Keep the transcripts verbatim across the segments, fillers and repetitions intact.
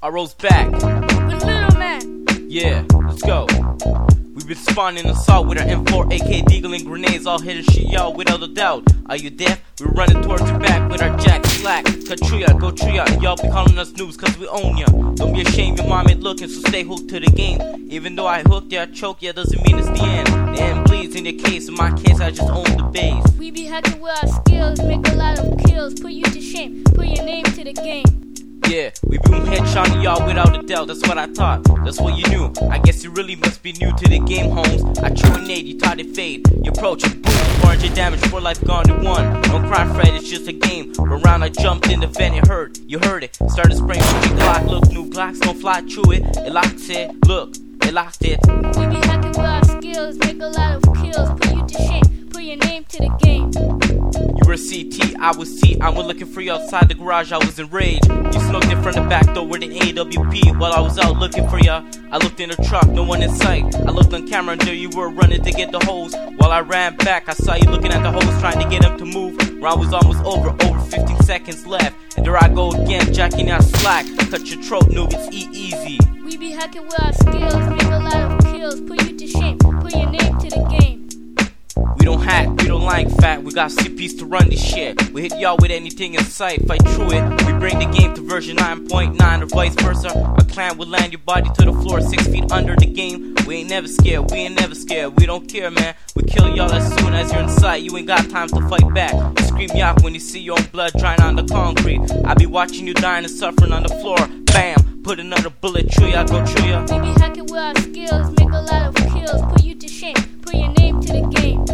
I rose back. With Little Man. Yeah, let's go. We've been spawning assault with our M four A K Deagle and grenades, all hitting shit y'all without a doubt. Are you deaf? We're running towards your back with our jack slack. Katruya, go Truya, y'all be calling us noobs cause we own ya. Don't be ashamed, your mom ain't looking, so stay hooked to the game. Even though I hooked ya, I choke ya, doesn't mean it's the end. The end bleeds in your case, in my case I just own the base. We be hacking with our skills, make a lot of kills, put you to shame, put your name to the game. Yeah, we boom headshotting y'all without a doubt, that's what I thought, that's what you knew. I guess you really must be new to the game, Holmes. I threw a nade, you thought it fade. You approach and boom, four hundred damage, four life gone to one. Don't cry, Fred, it's just a game. From round I jumped in the vent, it hurt, you heard it. Started spraying with the Glock, look, new Glocks don't fly through it. It locks it, look, it locked it. We be hacking with our skills, make a lot of kills, put you to shame, put your name to the game. You were C T, I was T, I was looking for you outside the garage, I was enraged. You smoked in front of the back door with an A W P while I was out looking for ya. I looked in the truck, no one in sight. I looked on camera and there you were running to get the hose. While I ran back, I saw you looking at the hose trying to get him to move. Round was almost over, over fifteen seconds left. And there I go again, jacking out slack. Cut your throat, noob, it's E-easy. We be hacking with our skills, make a lot of kills, put you to shame, put your name to the game. We don't hack, we don't like fat, we got C Ps to run this shit. We hit y'all with anything in sight, fight through it. We bring the game to version nine point nine or vice versa. Our clan will land your body to the floor six feet under the game. We ain't never scared, we ain't never scared, we don't care, man. We kill y'all as soon as you're in sight, you ain't got time to fight back. You scream yak when you see your own blood drying on the concrete. I be watching you dying and suffering on the floor. Bam, put another bullet through ya, go through ya. We be hacking with our skills, make a lot of kills, put you to shame, put your name to the game.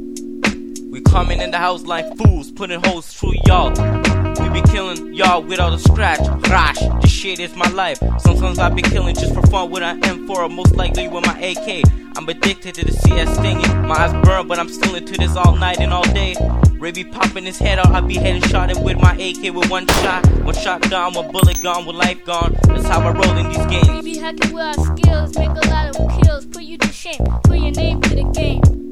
We coming in the house like fools, putting holes through y'all. We be killing y'all without a scratch. Rash, this shit is my life. Sometimes I be killing just for fun with an M four, or most likely with my A K. I'm addicted to the C S stinging. My eyes burn, but I'm still into this all night and all day. Ray be popping his head out, I be heading shotting with my A K with one shot. One shot gone, one bullet gone, one life gone. That's how I roll in these games. We be hacking with our skills, make a lot of kills, put you to shame, put your name to the game.